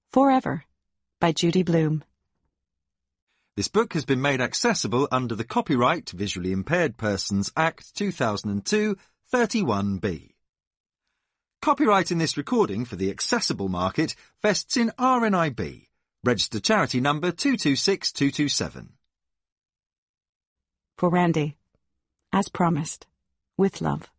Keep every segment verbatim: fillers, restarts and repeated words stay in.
Forever by Judy Blume. This book has been made accessible under the Copyright to Visually Impaired Persons Act two thousand two, thirty-one B. Copyright in this recording for the accessible market vests in R N I B, registered charity number two two six two two seven. For Randy, as promised, with love.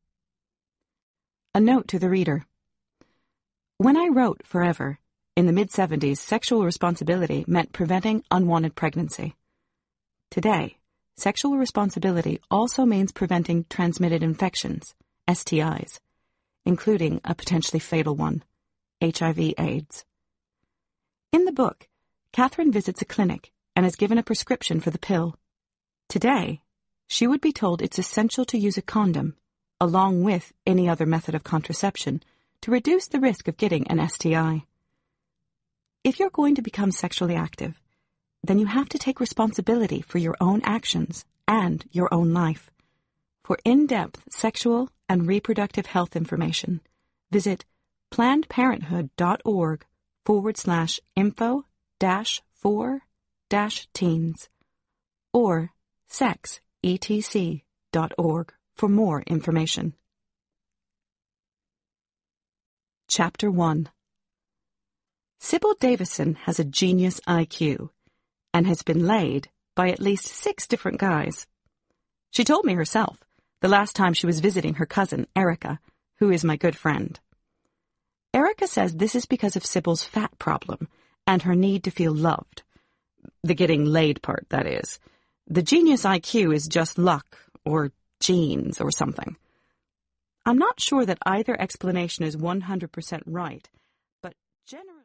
A note to the reader. When I wrote Forever, in the mid seventies, sexual responsibility meant preventing unwanted pregnancy. Today, sexual responsibility also means preventing transmitted infections, S T Is, including a potentially fatal one, H I V AIDS. In the book, Catherine visits a clinic and is given a prescription for the pill. Today, she would be told it's essential to use a condom, along with any other method of contraception, to reduce the risk of getting an S T I. If you're going to become sexually active, then you have to take responsibility for your own actions and your own life. For in-depth sexual and reproductive health information, visit plannedparenthood.org forward slash info dash for dash teens or sex e t c dot org for more information. Chapter one. Sybil Davison has a genius I Q and has been laid by at least six different guys. She told me herself the last time she was visiting her cousin, Erica, who is my good friend. Erica says this is because of Sybil's fat problem and her need to feel loved. The getting laid part, that is. The genius I Q is just luck or genes or something. I'm not sure that either explanation is one hundred percent right, but generally...